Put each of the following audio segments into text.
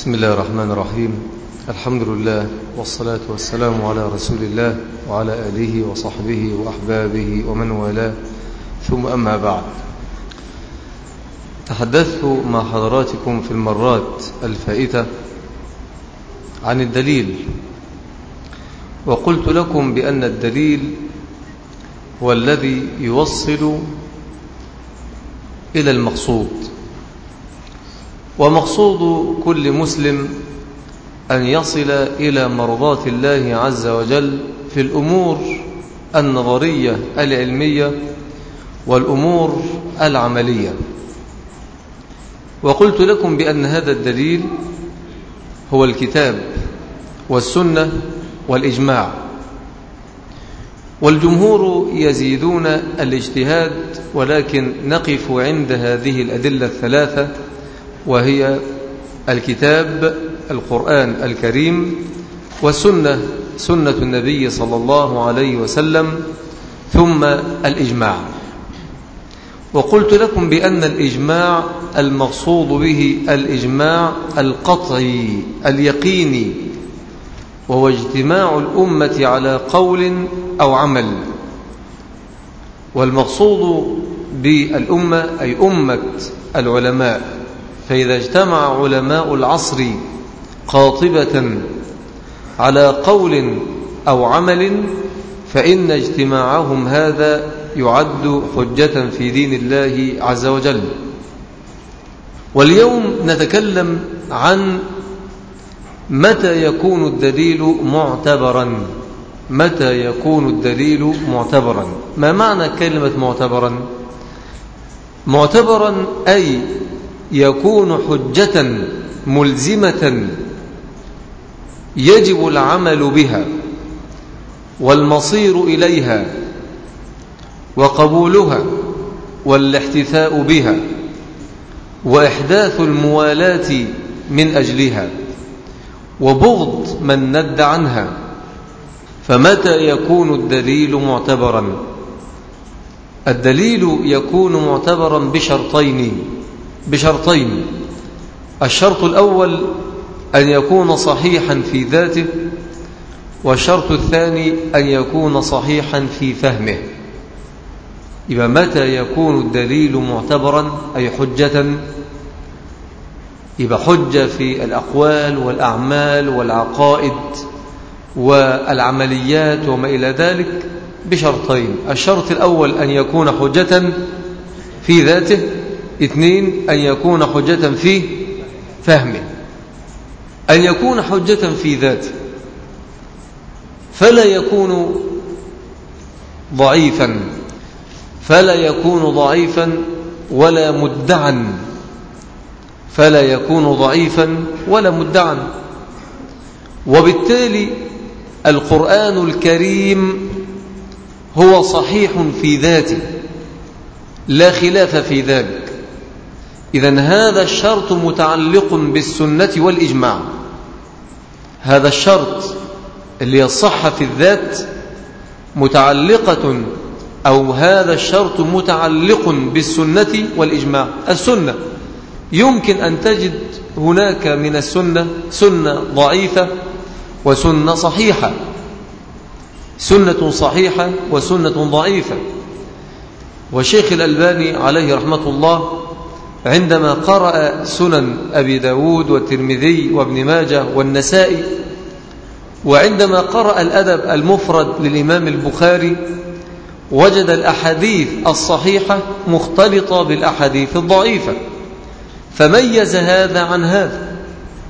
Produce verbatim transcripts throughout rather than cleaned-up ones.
بسم الله الرحمن الرحيم. الحمد لله والصلاة والسلام على رسول الله وعلى آله وصحبه وأحبابه ومن والاه، ثم أما بعد. تحدثت مع حضراتكم في المرات الفائتة عن الدليل، وقلت لكم بأن الدليل هو الذي يوصل إلى المقصود، ومقصود كل مسلم أن يصل إلى مرضاة الله عز وجل في الأمور النظرية العلمية والأمور العملية. وقلت لكم بأن هذا الدليل هو الكتاب والسنة والإجماع، والجمهور يزيدون الاجتهاد، ولكن نقف عند هذه الأدلة الثلاثة، وهي الكتاب القرآن الكريم، والسنة سنة النبي صلى الله عليه وسلم، ثم الإجماع. وقلت لكم بأن الإجماع المقصود به الإجماع القطعي اليقيني، وهو اجتماع الأمة على قول أو عمل. والمقصود بالأمة أي أمة العلماء، فإذا اجتمع علماء العصر قاطبة على قول أو عمل فإن اجتماعهم هذا يعد حجة في دين الله عز وجل. واليوم نتكلم عن متى يكون الدليل معتبرا. متى يكون الدليل معتبرا؟ ما معنى كلمة معتبرا؟ معتبرا أي يكون حجة ملزمة يجب العمل بها والمصير إليها وقبولها والاحتفاء بها وإحداث الموالاة من أجلها وبغض من ند عنها. فمتى يكون الدليل معتبرا؟ الدليل يكون معتبرا بشرطين بشرطين الشرط الأول أن يكون صحيحا في ذاته، والشرط الثاني أن يكون صحيحا في فهمه. يبقى متى يكون الدليل معتبرا أي حجة؟ يبقى حجة في الأقوال والأعمال والعقائد والعمليات وما إلى ذلك بشرطين. الشرط الأول أن يكون حجة في ذاته، اثنين أن يكون حجة في فهمه. أن يكون حجة في ذاته فلا يكون ضعيفا فلا يكون ضعيفا ولا مدعا فلا يكون ضعيفا ولا مدعا وبالتالي القرآن الكريم هو صحيح في ذاته لا خلاف في ذلك. إذن هذا الشرط متعلق بالسنة والإجماع. هذا الشرط اللي يصح في الذات متعلقة أو هذا الشرط متعلق بالسنة والإجماع. السنة يمكن أن تجد هناك من السنة سنة ضعيفة وسنة صحيحة، سنة صحيحة وسنة ضعيفة. والشيخ الألباني عليه رحمة الله عندما قرأ سنن أبي داود والترمذي وابن ماجه والنسائي، وعندما قرأ الأدب المفرد للإمام البخاري، وجد الأحاديث الصحيحة مختلطة بالأحاديث الضعيفة، فميز هذا عن هذا،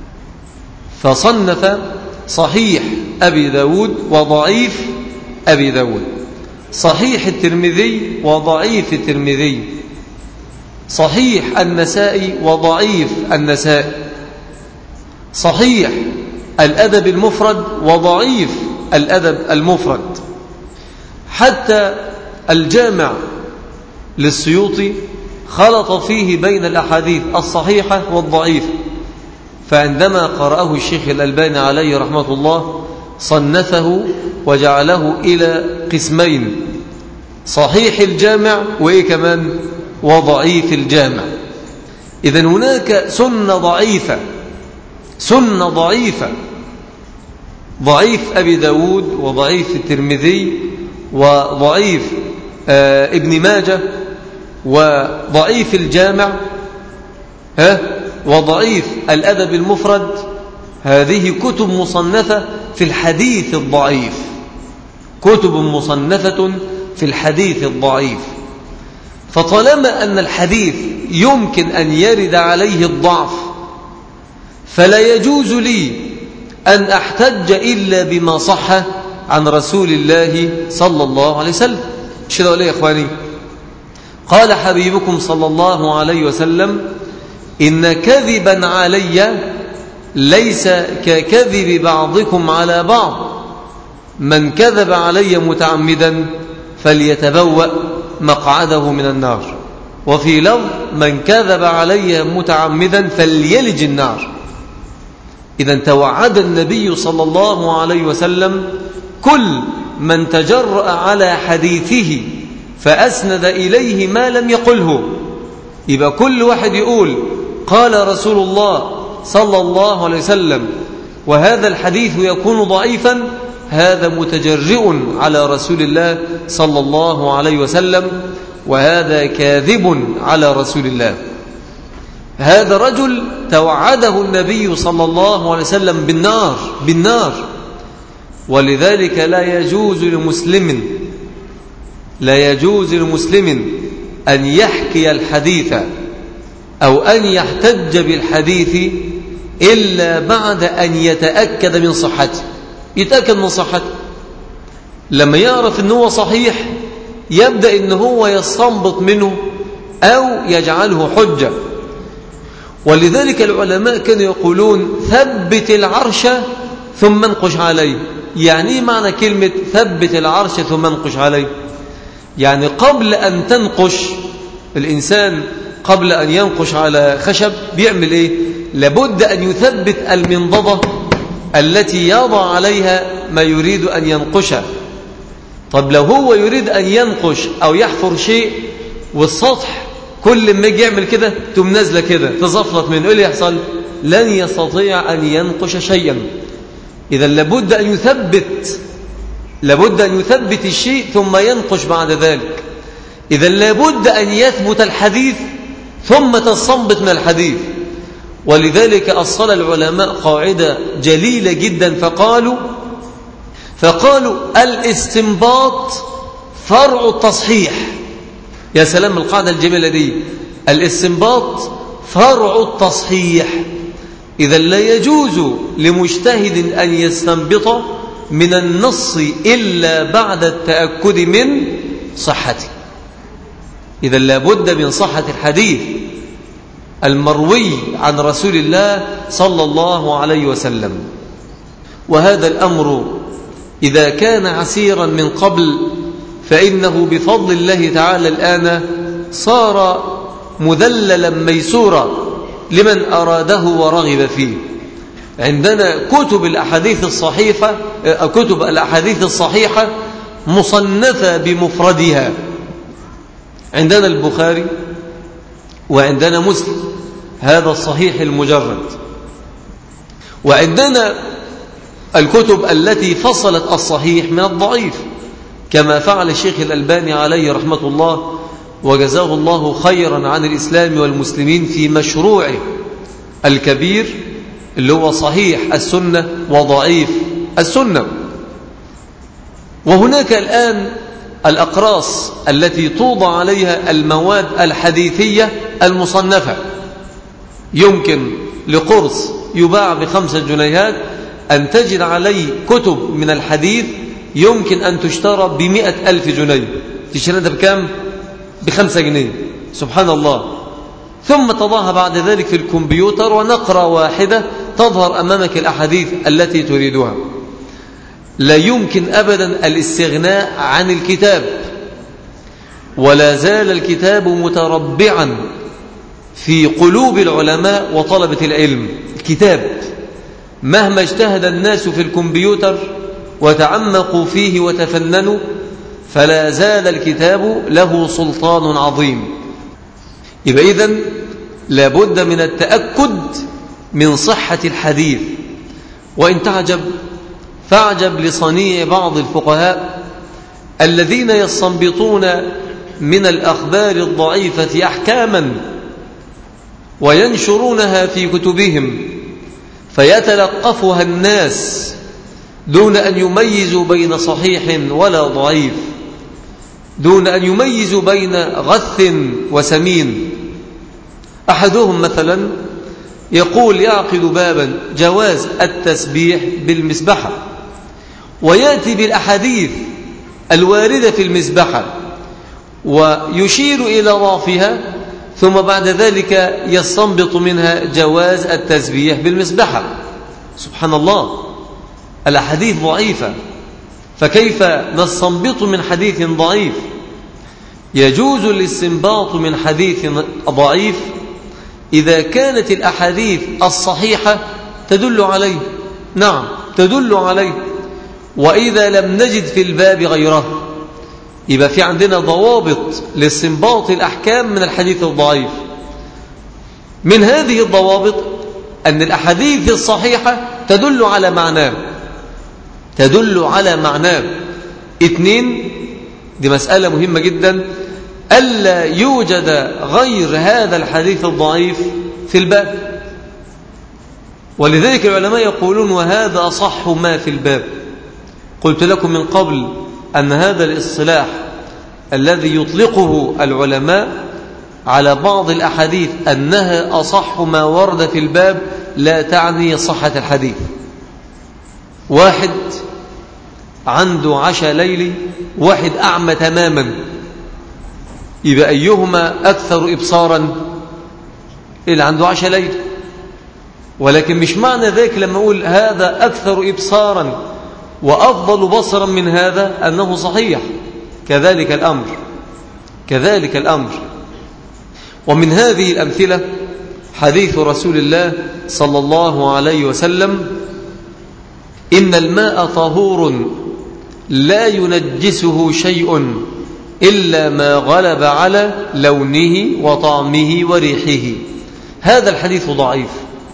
فصنف صحيح أبي داود وضعيف أبي داود، صحيح الترمذي وضعيف الترمذي، صحيح النسائي وضعيف النسائي، صحيح الأدب المفرد وضعيف الأدب المفرد. حتى الجامع للسيوطي خلط فيه بين الأحاديث الصحيحة والضعيفة، فعندما قرأه الشيخ الألباني عليه رحمة الله صنفه وجعله إلى قسمين: صحيح الجامع وإيه كمان وضعيف الجامع. إذن هناك سنة ضعيفة سنة ضعيفة، ضعيف أبي داود وضعيف الترمذي وضعيف آه ابن ماجه وضعيف الجامع ها وضعيف الأدب المفرد. هذه كتب مصنفة في الحديث الضعيف، كتب مصنفة في الحديث الضعيف. فطالما أن الحديث يمكن أن يرد عليه الضعف فلا يجوز لي أن أحتج إلا بما صح عن رسول الله صلى الله عليه وسلم. شنو يا إخواني؟ قال حبيبكم صلى الله عليه وسلم: إن كذبا علي ليس ككذب بعضكم على بعض، من كذب علي متعمدا فليتبوأ مقعده من النار. وفي لفظ: من كذب علي متعمدا فليلج النار. إذا توعد النبي صلى الله عليه وسلم كل من تجرأ على حديثه فأسند إليه ما لم يقله. يبقى كل واحد يقول قال رسول الله صلى الله عليه وسلم وهذا الحديث يكون ضعيفا، هذا متجرئ على رسول الله صلى الله عليه وسلم، وهذا كاذب على رسول الله. هذا رجل توعده النبي صلى الله عليه وسلم بالنار بالنار ولذلك لا يجوز لمسلم لا يجوز لمسلم أن يحكي الحديث أو أن يحتج بالحديث إلا بعد أن يتأكد من صحته. يتأكد من صحته، لما يعرف أنه صحيح يبدأ أنه هو يستنبط منه أو يجعله حجة. ولذلك العلماء كانوا يقولون: ثبت العرش ثم انقش عليه. يعني إيه معنى كلمة ثبت العرش ثم انقش عليه؟ يعني قبل أن تنقش الإنسان، قبل أن ينقش على خشب بيعمل إيه؟ لابد أن يثبت المنضدة التي يضع عليها ما يريد أن ينقشه. طب لو هو يريد أن ينقش أو يحفر شيء والسطح كل ما يجي يعمل كده تقوم نازله كده تزفلط منه، ايه اللي يحصل؟ لن يستطيع أن ينقش شيئا. إذا لابد أن يثبت لابد أن يثبت الشيء ثم ينقش بعد ذلك. إذا لابد أن يثبت الحديث ثم تستنبط من الحديث. ولذلك أصل العلماء قاعدة جليلة جدا فقالوا فقالوا الاستنباط فرع التصحيح. يا سلام القاعدة الجميلة دي، الاستنباط فرع التصحيح. إذا لا يجوز لمجتهد أن يستنبط من النص إلا بعد التأكد من صحته. إذا لابد من صحة الحديث المروي عن رسول الله صلى الله عليه وسلم. وهذا الأمر إذا كان عسيرا من قبل فإنه بفضل الله تعالى الآن صار مذللا ميسورا لمن أراده ورغب فيه. عندنا كتب الأحاديث الصحيحة كتب الأحاديث الصحيحة مصنفة بمفردها. عندنا البخاري وعندنا مسلم، هذا الصحيح المجرد. وعندنا الكتب التي فصلت الصحيح من الضعيف كما فعل الشيخ الألباني عليه رحمة الله وجزاه الله خيرا عن الإسلام والمسلمين في مشروعه الكبير اللي هو صحيح السنة وضعيف السنة. وهناك الآن الأقراص التي توضع عليها المواد الحديثية المصنفة. يمكن لقرص يباع بخمسة جنيهات أن تجد عليه كتب من الحديث يمكن أن تشترى بمئة ألف جنيه. تشتري ده بكام؟ بخمسة جنيه. سبحان الله. ثم تضعها بعد ذلك في الكمبيوتر ونقرة واحدة تظهر أمامك الأحاديث التي تريدها. لا يمكن أبدا الاستغناء عن الكتاب، ولا زال الكتاب متربعا في قلوب العلماء وطلبة العلم. الكتاب مهما اجتهد الناس في الكمبيوتر وتعمقوا فيه وتفننوا فلا زال الكتاب له سلطان عظيم. يبقى إذن لابد من التأكد من صحة الحديث. وإن تعجب فاعجب لصنيع بعض الفقهاء الذين يستنبطون من الأخبار الضعيفة أحكاما وينشرونها في كتبهم فيتلقفها الناس دون أن يميزوا بين صحيح ولا ضعيف، دون أن يميزوا بين غث وسمين. أحدهم مثلا يقول يعقد بابا جواز التسبيح بالمسبحة ويأتي بالأحاديث الواردة في المسبحة ويشير إلى ضعفها، ثم بعد ذلك يستنبط منها جواز التسبيح بالمسبحة. سبحان الله، الأحاديث ضعيفة، فكيف نستنبط من حديث ضعيف؟ يجوز الاستنباط من حديث ضعيف إذا كانت الأحاديث الصحيحة تدل عليه، نعم تدل عليه، وإذا لم نجد في الباب غيره يبقى في عندنا ضوابط لاستنباط الأحكام من الحديث الضعيف. من هذه الضوابط أن الأحاديث الصحيحة تدل على معناه، تدل على معناه. اثنين، دي مسألة مهمة جدا، ألا يوجد غير هذا الحديث الضعيف في الباب. ولذلك العلماء يقولون وهذا أصح ما في الباب. قلت لكم من قبل أن هذا الاصطلاح الذي يطلقه العلماء على بعض الأحاديث أنها أصح ما ورد في الباب لا تعني صحة الحديث. واحد عنده عشاء ليلي، واحد أعمى تماما، يبقى أيهما أكثر إبصارا؟ اللي عنده عشاء ليلي. ولكن مش معنى ذلك لما أقول هذا أكثر إبصارا وأفضل بصرا من هذا أنه صحيح. كذلك الأمر، كذلك الأمر. ومن هذه الأمثلة حديث رسول الله صلى الله عليه وسلم: إن الماء طهور لا ينجسه شيء إلا ما غلب على لونه وطعمه وريحه. هذا الحديث ضعيف،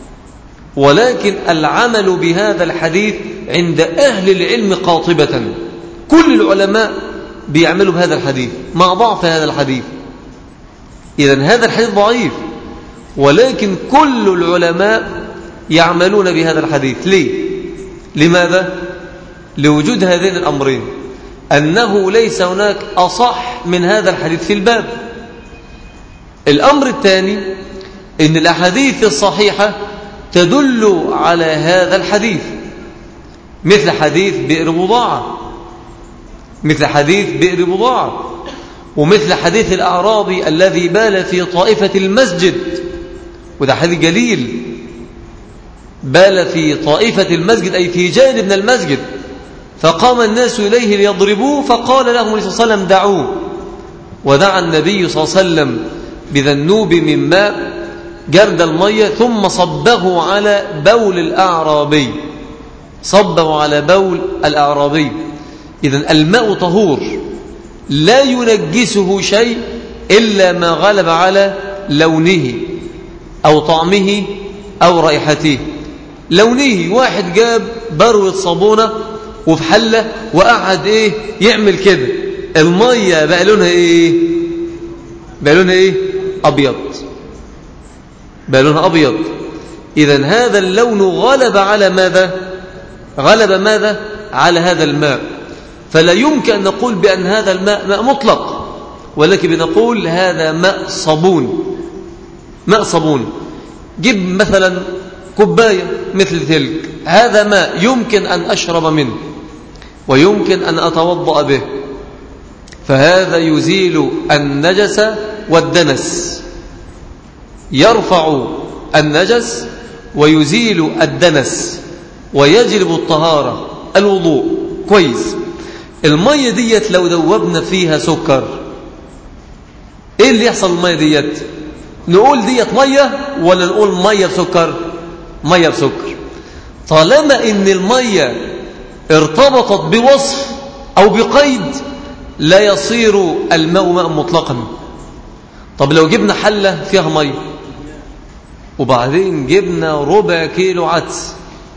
ولكن العمل بهذا الحديث عند أهل العلم قاطبة. كل العلماء بيعملوا بهذا الحديث مع ضعف هذا الحديث. إذن هذا الحديث ضعيف، ولكن كل العلماء يعملون بهذا الحديث. ليه؟ لماذا؟ لوجود هذين الأمرين، أنه ليس هناك أصح من هذا الحديث في الباب. الأمر الثاني إن الأحاديث الصحيحة تدل على هذا الحديث، مثل حديث بئر بضاعة، مثل حديث بئر بضاعة، ومثل حديث الأعرابي الذي بال في طائفة المسجد، وده حديث جليل، بال في طائفة المسجد أي في جانب من المسجد، فقام الناس إليه ليضربوه، فقال لهم النبي صلى الله عليه وسلم دعوه، ودعا النبي صلى الله عليه وسلم بذنوب من ماء جرد المية ثم صبه على بول الأعرابي، صبه على بول الأعرابي. إذن الماء طهور لا ينجسه شيء إلا ما غلب على لونه أو طعمه أو رائحته. لونه، واحد جاب بروة صابونة وفي حلة وقعد إيه يعمل كده، المية بقى لونها إيه؟ بقى لونها إيه؟ أبيض، بقى لونها أبيض. إذن هذا اللون غلب على ماذا؟ غلب ماذا؟ على هذا الماء. فلا يمكن أن نقول بأن هذا الماء ماء مطلق، ولكن بنقول هذا ماء صابون، ماء صابون. جيب مثلا كوباية مثل تلك، هذا ماء يمكن أن أشرب منه ويمكن أن أتوضأ به، فهذا يزيل النجس والدنس، يرفع النجس ويزيل الدنس ويجلب الطهارة، الوضوء. كويس. المية ديت لو دوبنا فيها سكر، ايه اللي يحصل المية ديت؟ نقول ديت مية ولا نقول مية بسكر؟ مية بسكر. طالما ان المية ارتبطت بوصف او بقيد لا يصير الماء ماء مطلقا. طب لو جبنا حلة فيها مية، وبعدين جبنا ربع كيلو عدس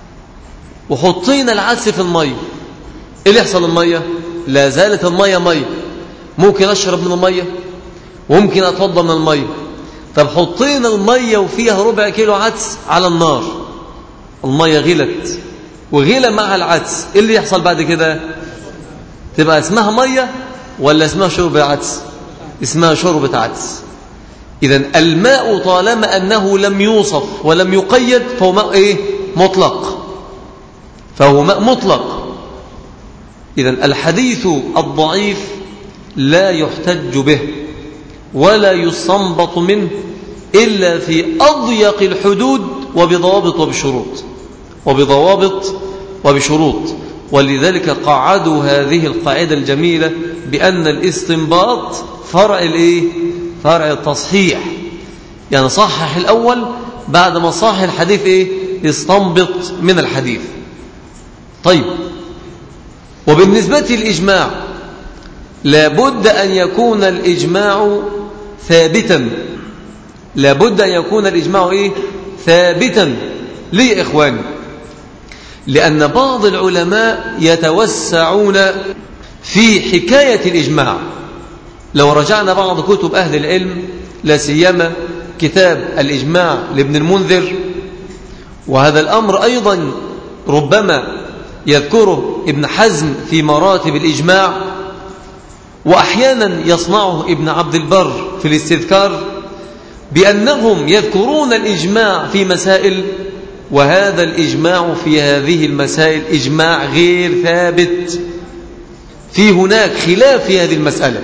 وحطينا العدس في المية، ايه اللي يحصل؟ المية لا زالت المية مية، ممكن أشرب من المية وممكن أتوضى من المية. طب حطينا المية وفيها ربع كيلو عدس على النار، المية غلت وغلى معها العدس، ايه اللي يحصل بعد كده؟ تبقى اسمها مية ولا اسمها شرب عدس؟ اسمها شربة عدس. إذن الماء طالما أنه لم يوصف ولم يقيد فهو ماء إيه؟ مطلق، فهو ماء مطلق. إذن الحديث الضعيف لا يحتج به ولا يستنبط منه إلا في أضيق الحدود وبضوابط وبشروط وبضوابط وبشروط ولذلك قعدوا هذه القاعدة الجميلة بأن الاستنباط فرع الإيه؟ فرع التصحيح، يعني صحح الأول بعد ما صحح الحديث إيه؟ يستنبط من الحديث. طيب، وبالنسبة للإجماع لابد أن يكون الإجماع ثابتا، لابد أن يكون الإجماع إيه؟ ثابتا. ليه يا إخواني؟ لأن بعض العلماء يتوسعون في حكاية الإجماع. لو رجعنا بعض كتب أهل العلم لا سيما كتاب الإجماع لابن المنذر، وهذا الأمر أيضا ربما يذكره ابن حزم في مراتب الإجماع، وأحيانا يصنعه ابن عبد البر في الاستذكار، بأنهم يذكرون الإجماع في مسائل، وهذا الإجماع في هذه المسائل إجماع غير ثابت، في هناك خلاف في هذه المسألة.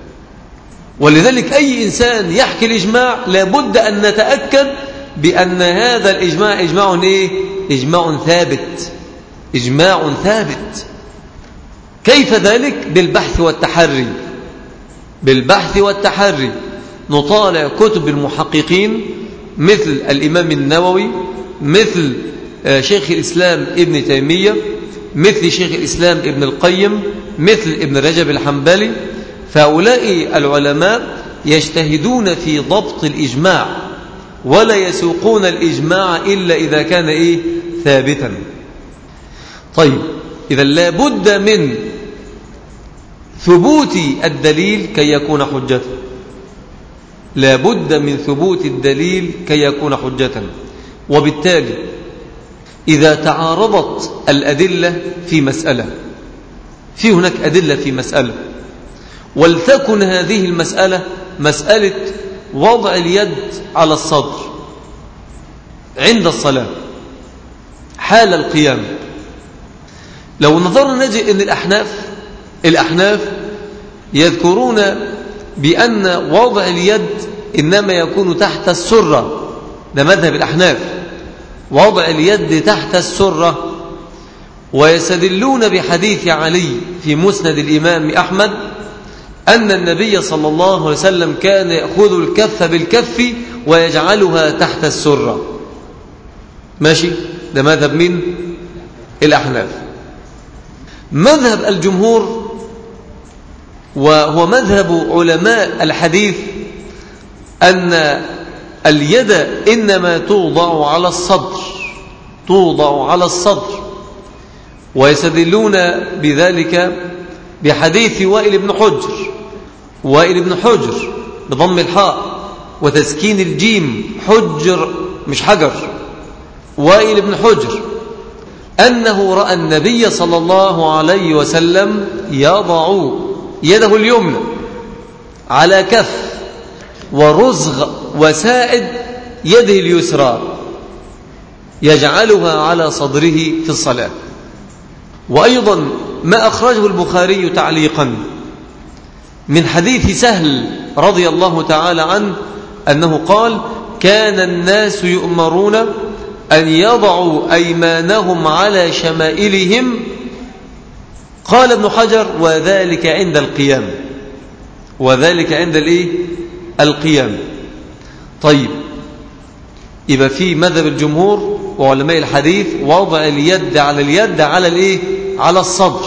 ولذلك أي إنسان يحكي الإجماع لابد أن نتأكد بأن هذا الإجماع إجماع إيه؟ إجماع ثابت، إجماع ثابت. كيف ذلك؟ بالبحث والتحري، بالبحث والتحري. نطالع كتب المحققين مثل الإمام النووي، مثل شيخ الإسلام ابن تيمية، مثل شيخ الإسلام ابن القيم، مثل ابن رجب الحنبلي. فهؤلاء العلماء يجتهدون في ضبط الإجماع ولا يسوقون الإجماع إلا إذا كان إيه؟ ثابتا. طيب، إذا لابد من ثبوت الدليل كي يكون حجة، لابد من ثبوت الدليل كي يكون حجة. وبالتالي إذا تعارضت الأدلة في مسألة، في هناك أدلة في مسألة، ولتكن هذه المسألة مسألة وضع اليد على الصدر عند الصلاة حال القيام. لو نظرنا نجد أن الأحناف الأحناف يذكرون بأن وضع اليد إنما يكون تحت السرة، ده مذهب الأحناف، وضع اليد تحت السرة. ويستدلون بحديث علي في مسند الإمام أحمد أن النبي صلى الله عليه وسلم كان يأخذ الكف بالكف ويجعلها تحت السرة. ماشي، ده مذهب مين؟ الأحناف. مذهب الجمهور وهو مذهب علماء الحديث أن اليد إنما توضع على الصدر، توضع على الصدر. ويستدلون بذلك بحديث وائل بن حجر، وائل بن حجر بضم الحاء وتسكين الجيم، حجر مش حجر، وائل بن حجر، أنه رأى النبي صلى الله عليه وسلم يضع يده اليمنى على كف ورزغ وسائد يده اليسرى يجعلها على صدره في الصلاة. وأيضا ما أخرجه البخاري تعليقا من حديث سهل رضي الله تعالى عنه أنه قال: كان الناس يؤمرون أن يضعوا أيمانهم على شمائلهم. قال ابن حجر: وذلك عند القيام، وذلك عند الإيه؟ القيام. طيب، يبقى في مذهب الجمهور وعلماء الحديث وضع اليد على اليد على الإيه؟ على الصدر،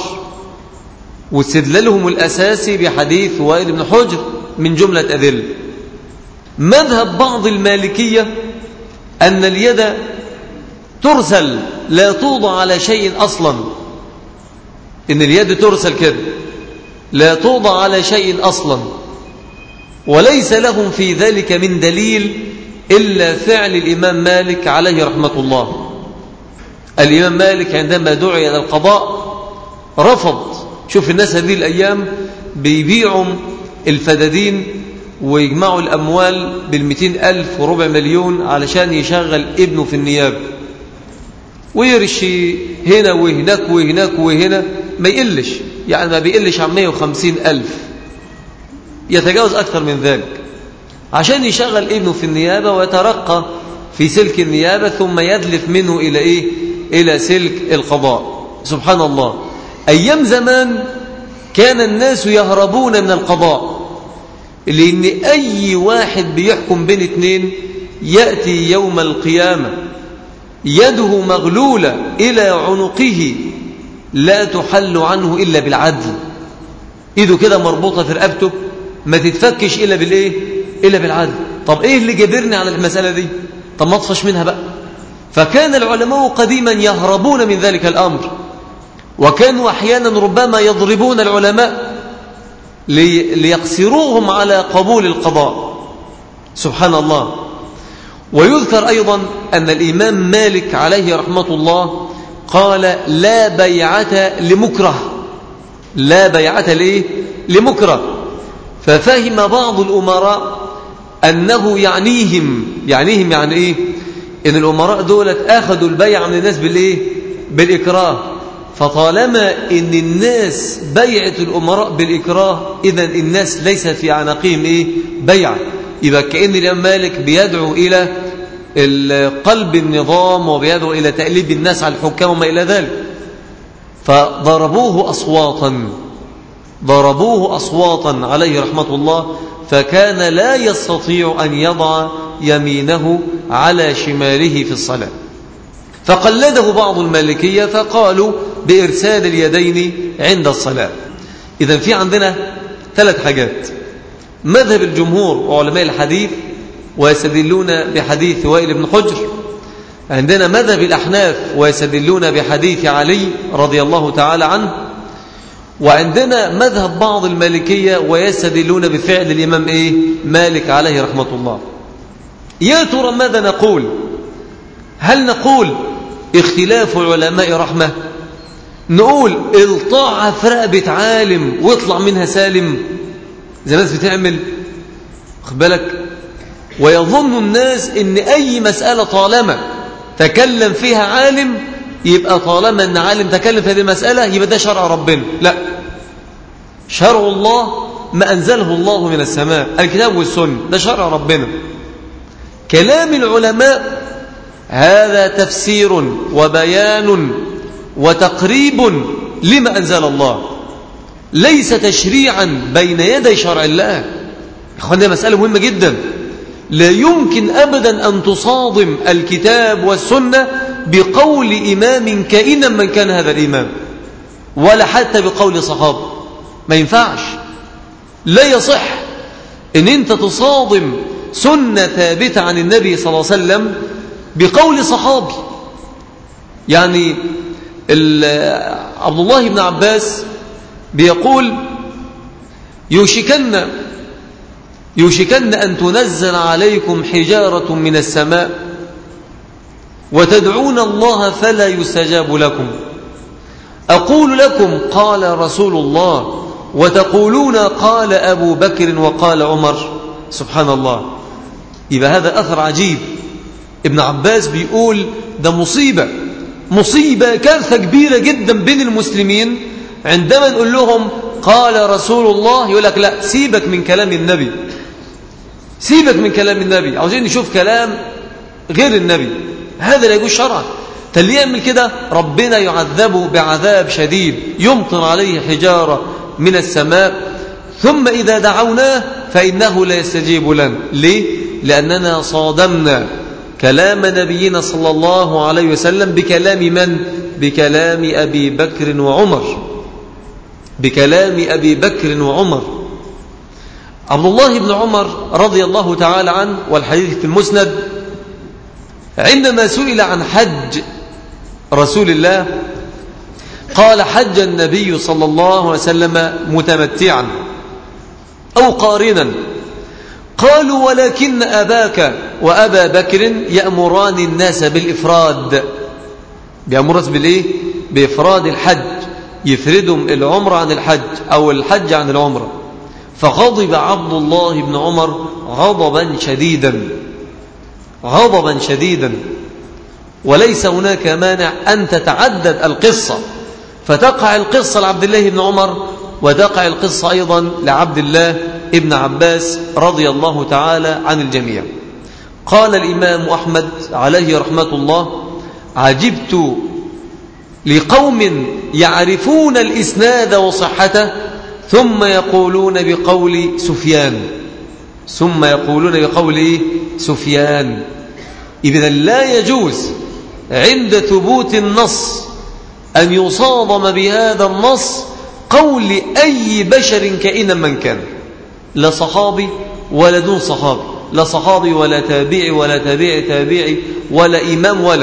واستدلالهم الأساسي بحديث وائل بن حجر من جملة أدلة. مذهب بعض المالكية أن اليد ترسل لا توضع على شيء أصلا، إن اليد ترسل كده لا توضع على شيء أصلا، وليس لهم في ذلك من دليل إلا فعل الإمام مالك عليه رحمة الله. الإمام مالك عندما دعي إلى القضاء رفض. شوف الناس هذه الأيام بيبيعوا الفدادين ويجمعوا الأموال بالمئتين ألف وربع مليون علشان يشغل ابنه في النيابة، ويرشي هنا وهناك وهناك وهنا، ما يقلش يعني ما بيقلش عن مئة وخمسين ألف، يتجاوز أكثر من ذلك، عشان يشغل ابنه في النيابة ويترقى في سلك النيابة ثم يدلف منه إلى إيه؟ إلى سلك القضاء. سبحان الله، أيام زمان كان الناس يهربون من القضاء، لأن أي واحد بيحكم بين اثنين يأتي يوم القيامة يده مغلولة إلى عنقه لا تحل عنه إلا بالعدل، إيده كده مربوطة في رقبته ما تتفكش إلا بالإيه؟ إلا بالعدل. طب إيه اللي جبرني على المسألة دي؟ طب ما اطفش منها بقى. فكان العلماء قديما يهربون من ذلك الأمر، وكانوا أحيانا ربما يضربون العلماء ليقصروهم على قبول القضاء. سبحان الله. ويذكر أيضا أن الإمام مالك عليه رحمة الله قال لا بيعة لمكره، لا بيعة ليه؟ لمكره. ففهم بعض الأمراء أنه يعنيهم يعنيهم يعني إيه؟ إن الأمراء دولت أخذوا البيع من الناس بالإيه؟ بالإكراه. فطالما إن الناس بيعت الأمراء بالإكراه إذن الناس ليس في عناقهم إيه؟ بيع. يبقى كأن الإمام مالك بيدعو إلى قلب النظام وبيدعو إلى تأليب الناس على الحكام وما إلى ذلك. فضربوه أصواتا ضربوه أصواتا عليه رحمة الله، فكان لا يستطيع أن يضع يمينه على شماله في الصلاة. فقلده بعض المالكية فقالوا بإرسال اليدين عند الصلاة. إذن في عندنا ثلاث حاجات: مذهب الجمهور وعلماء الحديث ويستدلون بحديث وائل بن حجر، عندنا مذهب الأحناف ويستدلون بحديث علي رضي الله تعالى عنه، وعندنا مذهب بعض المالكية ويستدلون بفعل الإمام إيه؟ مالك عليه رحمة الله. يا ترى ماذا نقول؟ هل نقول اختلاف العلماء رحمة؟ نقول الطاعة في رقبة عالم واطلع منها سالم زي الناس بتعمل، خد بالك، ويظن الناس ان اي مسألة طالما تكلم فيها عالم يبقى طالما ان عالم تكلم في هذه المسألة يبقى ده شرع ربنا. لا، شرع الله ما أنزله الله من السماء، الكتاب والسنة، ده شرع ربنا. كلام العلماء هذا تفسير وبيان وتقريب لما أنزل الله، ليس تشريعا بين يدي شرع الله. إخواننا مسألة مهمة جدا، لا يمكن أبدا أن تصادم الكتاب والسنة بقول إمام كائنا من كان هذا الإمام، ولا حتى بقول صحابة، ما ينفعش. لا يصح إن أنت تصادم سنة ثابتة عن النبي صلى الله عليه وسلم بقول صحابي. يعني عبد الله بن عباس بيقول يوشكن يوشكن أن تنزل عليكم حجارة من السماء وتدعون الله فلا يستجاب لكم، أقول لكم قال رسول الله وتقولون قال أبو بكر وقال عمر. سبحان الله. يبقى هذا أثر عجيب. ابن عباس بيقول ده مصيبة مصيبة كارثة كبيرة جدا بين المسلمين عندما نقول لهم قال رسول الله، يقول لك لا، سيبك من كلام النبي، سيبك من كلام النبي، عاوزين نشوف كلام غير النبي. هذا لا يجوز شرعا. فاللي يعمل كده ربنا يعذبه بعذاب شديد، يمطر عليه حجارة من السماء، ثم إذا دعوناه فإنه لا يستجيب لنا. ليه؟ لأننا صادمنا كلام نبينا صلى الله عليه وسلم بكلام من؟ بكلام أبي بكر وعمر، بكلام أبي بكر وعمر. عبد الله بن عمر رضي الله تعالى عنه، والحديث في المسند، عندما سئل عن حج رسول الله قال حج النبي صلى الله عليه وسلم متمتعا أو قارنا. قالوا ولكن أباك وأبا بكر يأمران الناس بالإفراد، بيأمر الناس بالإيه؟ بإفراد الحج، يفردهم العمر عن الحج أو الحج عن العمرة. فغضب عبد الله بن عمر غضبا شديدا غضبا شديدا وليس هناك مانع أن تتعدد القصة، فتقع القصة لعبد الله بن عمر وتقع القصة أيضا لعبد الله ابن عباس رضي الله تعالى عن الجميع. قال الإمام أحمد عليه رحمة الله: عجبت لقوم يعرفون الإسناد وصحته ثم يقولون بقول سفيان ثم يقولون بقول سفيان. إذا لا يجوز عند ثبوت النص أن يصادم بهذا النص قول أي بشر كائنا من كان، لا صحابي ولا دون صحابي، لا صحابي ولا تابعي ولا تابعي تابعي ولا إمام ولا.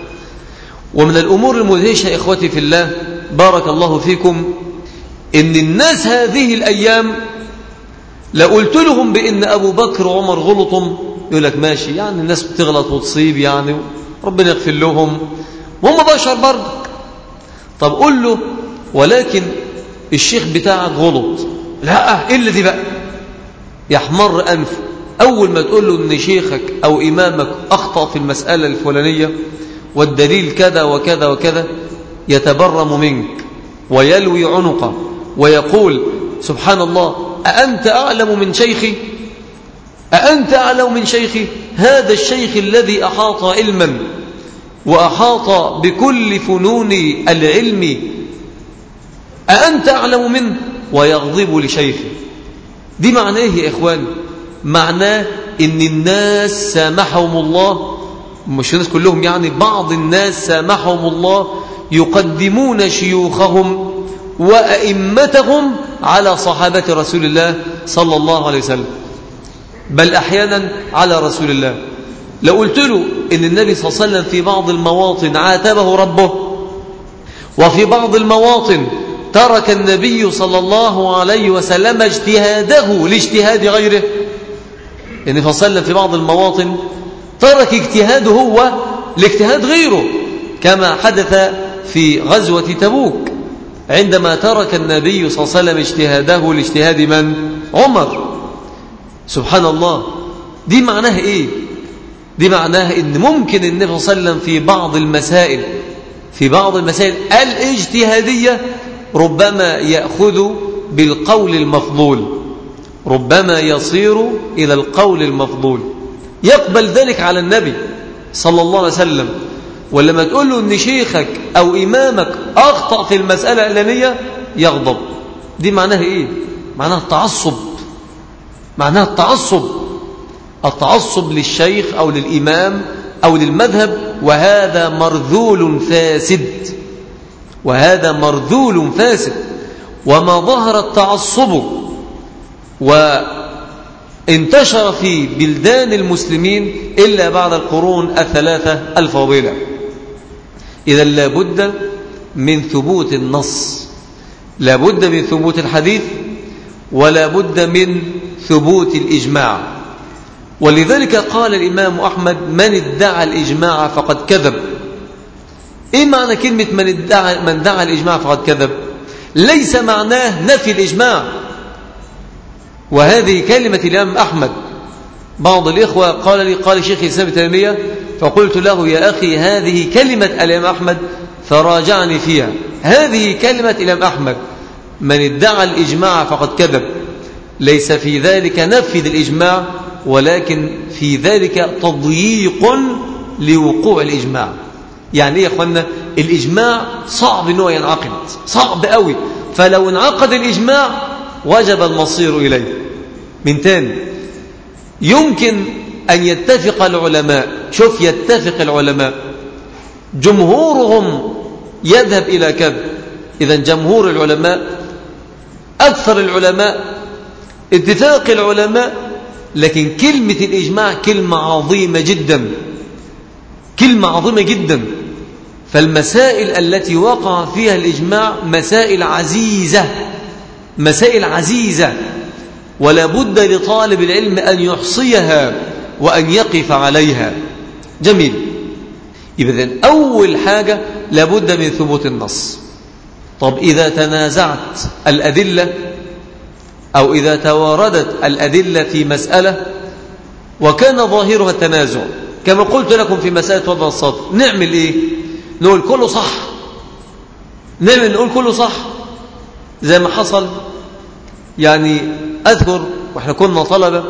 ومن الأمور المدهشة إخوتي في الله بارك الله فيكم إن الناس هذه الأيام لقلت لهم بإن أبو بكر وعمر غلطهم يقول لك ماشي، يعني الناس بتغلط وتصيب، يعني ربنا يغفر لهم وهم بشر برضك. طب قل له ولكن الشيخ بتاعك غلط، لا إلا دي بقى يحمر أنف. أول ما تقول له إن شيخك أو إمامك أخطأ في المسألة الفلانية والدليل كذا وكذا وكذا يتبرم منك ويلوي عنقه ويقول سبحان الله أأنت أعلم من شيخي أأنت أعلم من شيخي هذا الشيخ الذي أحاط علما وأحاط بكل فنون العلم أأنت أعلم منه، ويغضب لشيخه. دي معناه يا إخوان، معناه إن الناس سامحهم الله، مش الناس كلهم، يعني بعض الناس سامحهم الله يقدمون شيوخهم وأئمتهم على صحابة رسول الله صلى الله عليه وسلم، بل أحيانا على رسول الله. لو قلت له إن النبي صلى الله عليه وسلم في بعض المواطن عاتبه ربه، وفي بعض المواطن ترك النبي صلى الله عليه وسلم اجتهاده لاجتهاد غيره، النبي صلى الله عليه وسلم في بعض المواطن ترك اجتهاده هو لاجتهاد غيره، كما حدث في غزوة تبوك عندما ترك النبي صلى الله عليه وسلم اجتهاده لاجتهاد من؟ عمر. سبحان الله. دي معناها ايه؟ دي معناها ان ممكن النبي صلى الله عليه وسلم في بعض المسائل في بعض المسائل الاجتهادية ربما يأخذ بالقول المفضول، ربما يصير إلى القول المفضول، يقبل ذلك على النبي صلى الله عليه وسلم. ولما تقول له ان شيخك أو إمامك أخطأ في المسألة العلانية يغضب. دي معناها إيه؟ معناها التعصب، معناها التعصب التعصب للشيخ أو للإمام أو للمذهب، وهذا مرذول فاسد وهذا مرذول فاسد. وما ظهر التعصب وانتشر في بلدان المسلمين إلا بعد القرون الثلاثة الفاضلة. إذا لابد من ثبوت النص، لابد من ثبوت الحديث، ولا بد من ثبوت الإجماع. ولذلك قال الإمام أحمد من ادعى الإجماع فقد كذب. إيه معنى كلمة من ادعى من دعا الإجماع فقد كذب؟ ليس معناه نفي الإجماع، وهذه كلمة الإمام أحمد. بعض الإخوة قال لي قال شيخ الإسلام ابن تيمية، فقلت له يا أخي هذه كلمة الإمام أحمد، فراجعني فيها. هذه كلمة الإمام أحمد من ادعى الإجماع فقد كذب، ليس في ذلك نفي الإجماع، ولكن في ذلك تضييق لوقوع الإجماع. يعني إيه يا أخوانا؟ الإجماع صعب أنه ينعقد، صعب قوي، فلو انعقد الإجماع وجب المصير إليه. من تاني يمكن أن يتفق العلماء، شوف يتفق العلماء جمهورهم يذهب إلى كذا، إذا جمهور العلماء أكثر العلماء اتفاق العلماء، لكن كلمة الإجماع كلمة عظيمة جدا، كلمة عظيمة جدا. فالمسائل التي وقع فيها الإجماع مسائل عزيزة، مسائل عزيزة، ولا بد لطالب العلم أن يحصيها وأن يقف عليها. جميل. إذن أول حاجة لابد من ثبوت النص. طب إذا تنازعت الأدلة أو إذا تواردت الأدلة في مسألة وكان ظاهرها التنازع، كما قلت لكم في مسألة وضع السطر، نعمل إيه؟ نقول كله صح، نعمل نقول كله صح زي ما حصل. يعني أذكر وإحنا كنا طلبة،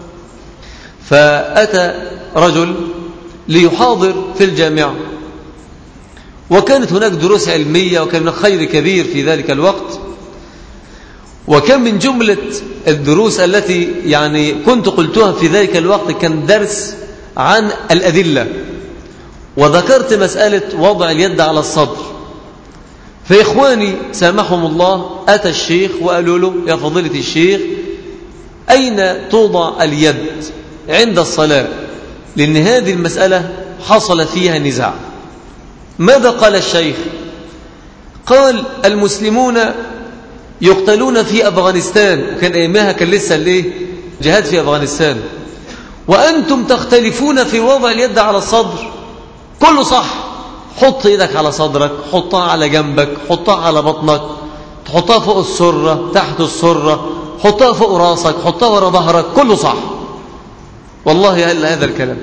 فأتى رجل ليحاضر في الجامعة، وكانت هناك دروس علمية وكان من خير كبير في ذلك الوقت. وكان من جملة الدروس التي يعني كنت قلتها في ذلك الوقت كان درس عن الأدلة، وذكرت مسألة وضع اليد على الصدر. فإخواني سامحهم الله أتى الشيخ وقالوا له يا فضيلة الشيخ أين توضع اليد عند الصلاة؟ لأن هذه المسألة حصل فيها نزاع. ماذا قال الشيخ؟ قال المسلمون يقتلون في أفغانستان، وكان أيامها كان لسه ليه جهاد في أفغانستان، وأنتم تختلفون في وضع اليد على الصدر. كله صح، حط يدك على صدرك، حطها على جنبك، حطها على بطنك، تحطها فوق السرة، تحت السرة، حطها فوق راسك، حطها ورا ظهرك، كله صح. والله هل هذا الكلام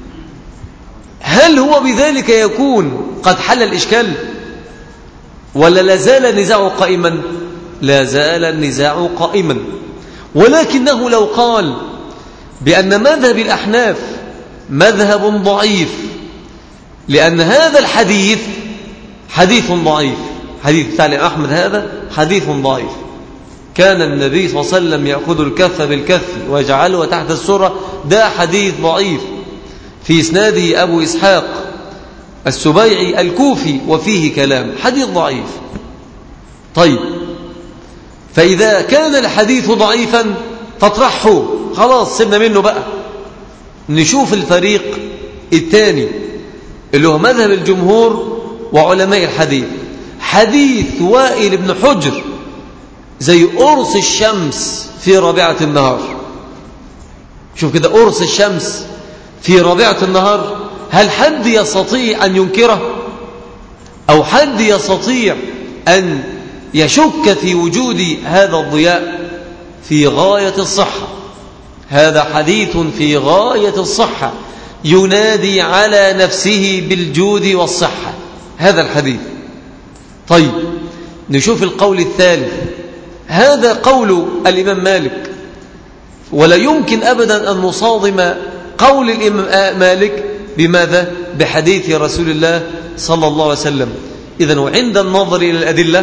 هل هو بذلك يكون قد حل الإشكال، ولا لازال النزاع قائما؟ لا زال النزاع قائما. ولكنه لو قال بأن مذهب الأحناف مذهب ضعيف لأن هذا الحديث حديث ضعيف، حديث بتاع الإمام أحمد هذا حديث ضعيف، كان النبي صلى الله عليه وسلم يأخذ الكف بالكف ويجعله تحت السرة، ده حديث ضعيف في إسناده أبو إسحاق السبيعي الكوفي وفيه كلام، حديث ضعيف. طيب فإذا كان الحديث ضعيفا فاطرحه، خلاص سيبنا منه بقى، نشوف الفريق الثاني اللي هو مذهب الجمهور وعلماء الحديث. حديث وائل بن حجر زي قرص الشمس في رابعة النهار. شوف كده، قرص الشمس في رابعة النهار، هل حد يستطيع أن ينكره أو حد يستطيع أن يشك في وجود هذا الضياء؟ في غاية الصحة، هذا حديث في غاية الصحة ينادي على نفسه بالجود والصحة هذا الحديث. طيب نشوف القول الثالث، هذا قول الإمام مالك، ولا يمكن أبدا أن نصادم قول الإمام مالك بماذا؟ بحديث رسول الله صلى الله عليه وسلم. إذن وعند النظر إلى الأدلة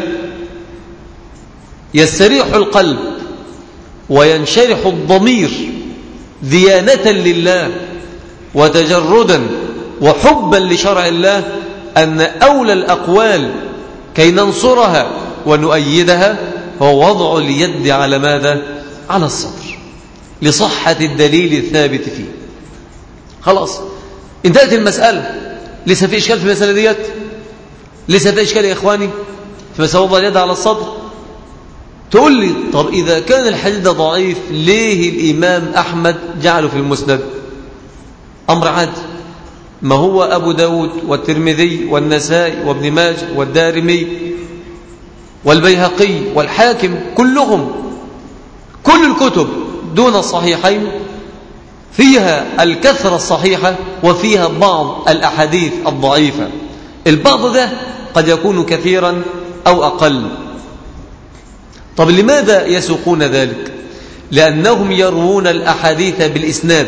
يستريح القلب وينشرح الضمير ديانة لله وتجردا وحبا لشرع الله أن أولى الأقوال كي ننصرها ونؤيدها هو وضع اليد على ماذا؟ على الصدر، لصحة الدليل الثابت فيه. خلاص انتهت المسألة. لسه في إشكال في المسألة ديت؟ لسه في إشكال يا إخواني في مسألة وضع اليد على الصدر؟ تقول لي طب إذا كان الحديث ده ضعيف ليه الإمام أحمد جعله في المسند؟ أمر عادي، ما هو أبو داود والترمذي والنسائي وابن ماجه والدارمي والبيهقي والحاكم كلهم، كل الكتب دون الصحيحين فيها الكثرة الصحيحة وفيها بعض الأحاديث الضعيفة. البعض ده قد يكون كثيرا أو أقل. طب لماذا يسوقون ذلك؟ لأنهم يروون الأحاديث بالإسناد،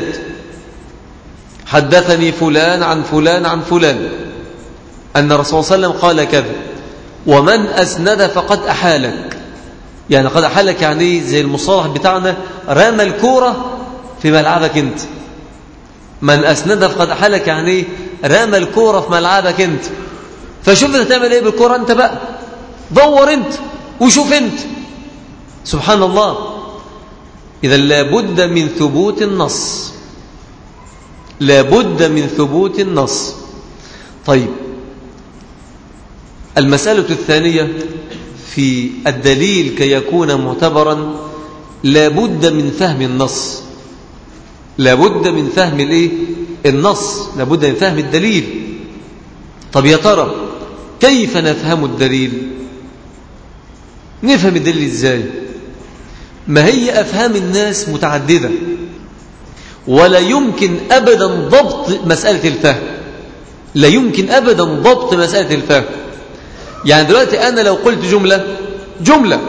حدثني فلان عن فلان عن فلان أن الرسول صلى الله عليه وسلم قال كذا، ومن أسند فقد أحالك. يعني قد أحالك يعني زي المصطلح بتاعنا رمى الكورة في ملعبك أنت. من أسند فقد أحالك يعني رمى الكورة في ملعبك أنت. فشوف أنت تعمل إيه بالكورة أنت بقى، دور أنت وشوف أنت. سبحان الله. إذا لابد من ثبوت النص، لابد من ثبوت النص. طيب، المسألة الثانية في الدليل كي يكون معتبرا لابد من فهم النص، لابد من فهم الايه؟ النص، لابد من فهم الدليل. طب يا ترى كيف نفهم الدليل؟ نفهم الدليل ازاي؟ ما هي أفهام الناس متعددة، ولا يمكن أبدا ضبط مسألة الفهم، لا يمكن أبدا ضبط مسألة الفهم. يعني دلوقتي أنا لو قلت جملة جملة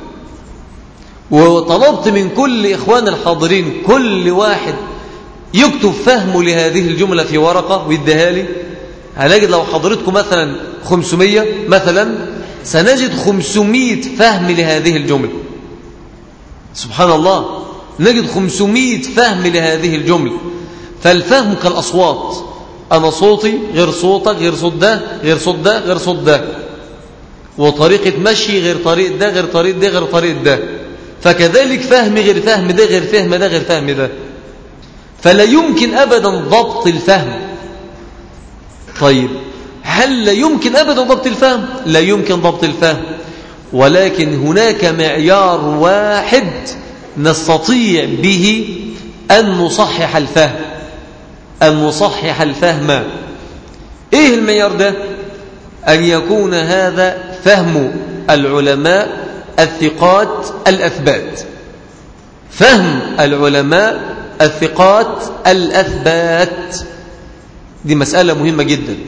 وطلبت من كل إخوان الحاضرين كل واحد يكتب فهمه لهذه الجملة في ورقة ويديها لي، هنجد لو حضرتكم مثلا خمسمية مثلا سنجد خمسمية فهم لهذه الجملة. سبحان الله، نجد خمسمية فهم لهذه الجملة. فالفهم كالأصوات، أنا صوتي غير صوتك غير صوت ده غير صوت ده غير صوت ده، وطريقة مشي غير طريق ده غير طريق ده غير طريق ده، فكذلك فهم غير فهم ده غير فهم ده غير فهم ده، فلا يمكن أبدا ضبط الفهم. طيب، هل لا يمكن أبدا ضبط الفهم؟ لا يمكن ضبط الفهم، ولكن هناك معيار واحد نستطيع به أن نصحح الفهم، أن نصحح الفهم. إيه المعيار ده؟ أن يكون هذا فهم العلماء الثقات الأثبات، فهم العلماء الثقات الأثبات. دي مسألة مهمة جدا،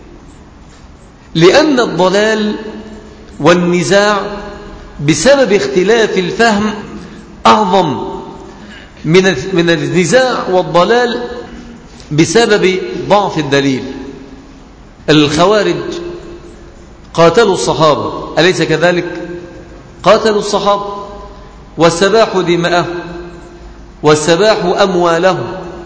لأن الضلال والنزاع بسبب اختلاف الفهم أعظم من من النزاع والضلال بسبب ضعف الدليل. الخوارج قاتلوا الصحابة، أليس كذلك؟ قاتلوا الصحابة واستباحوا دماءهم واستباحوا أموالهم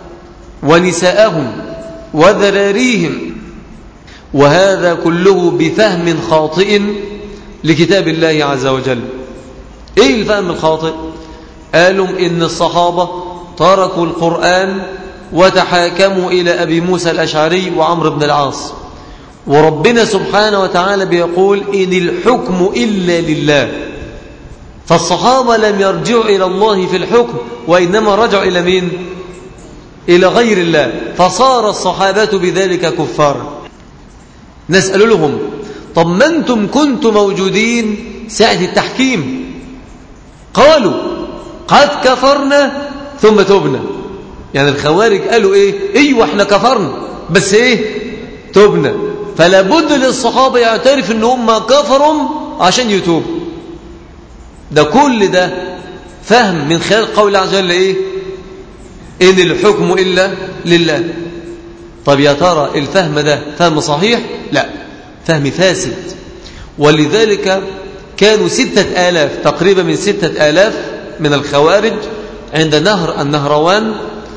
ونساءهم وذراريهم، وهذا كله بفهم خاطئ لكتاب الله عز وجل. إيه الفهم الخاطئ؟ قالوا إن الصحابة تركوا القرآن وتحاكموا إلى أبي موسى الأشعري وعمرو بن العاص، وربنا سبحانه وتعالى بيقول إن الحكم إلا لله، فالصحابة لم يرجعوا إلى الله في الحكم، وإنما رجعوا إلى مين؟ إلى غير الله، فصار الصحابة بذلك كفارا. نسأل لهم طب ما أنتم كنتم موجودين ساعة التحكيم؟ قالوا قد كفرنا ثم تبنا. يعني الخوارج قالوا إيه؟ أيوة احنا كفرنا بس إيه؟ تبنا. فلا بد للصحابة يعترف أن هم كفروا عشان يتوبوا. ده كل ده فهم من خلال قول عز وجل إيه؟ إن الحكم إلا لله. طب يا ترى الفهم ده فهم صحيح؟ لا، فهم فاسد. ولذلك كانوا ستة آلاف تقريبا من ستة آلاف من الخوارج عند نهر النهروان،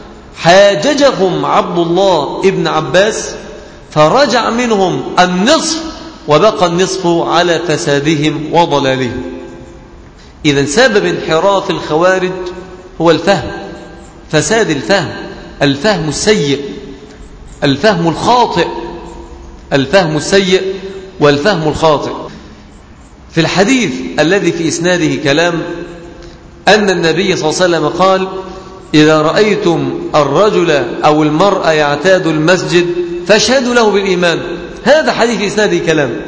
حاججهم عبد الله ابن عباس فرجع منهم النصف وبقى النصف على فسادهم وضلالهم. إذن سبب انحراف الخوارج هو الفهم، فساد الفهم، الفهم السيء، الفهم الخاطئ، الفهم السيء والفهم الخاطئ. في الحديث الذي في إسناده كلام أن النبي صلى الله عليه وسلم قال إذا رأيتم الرجل أو المرأة يعتاد المسجد فاشهدوا له بالإيمان. هذا حديث في إسناده كلام.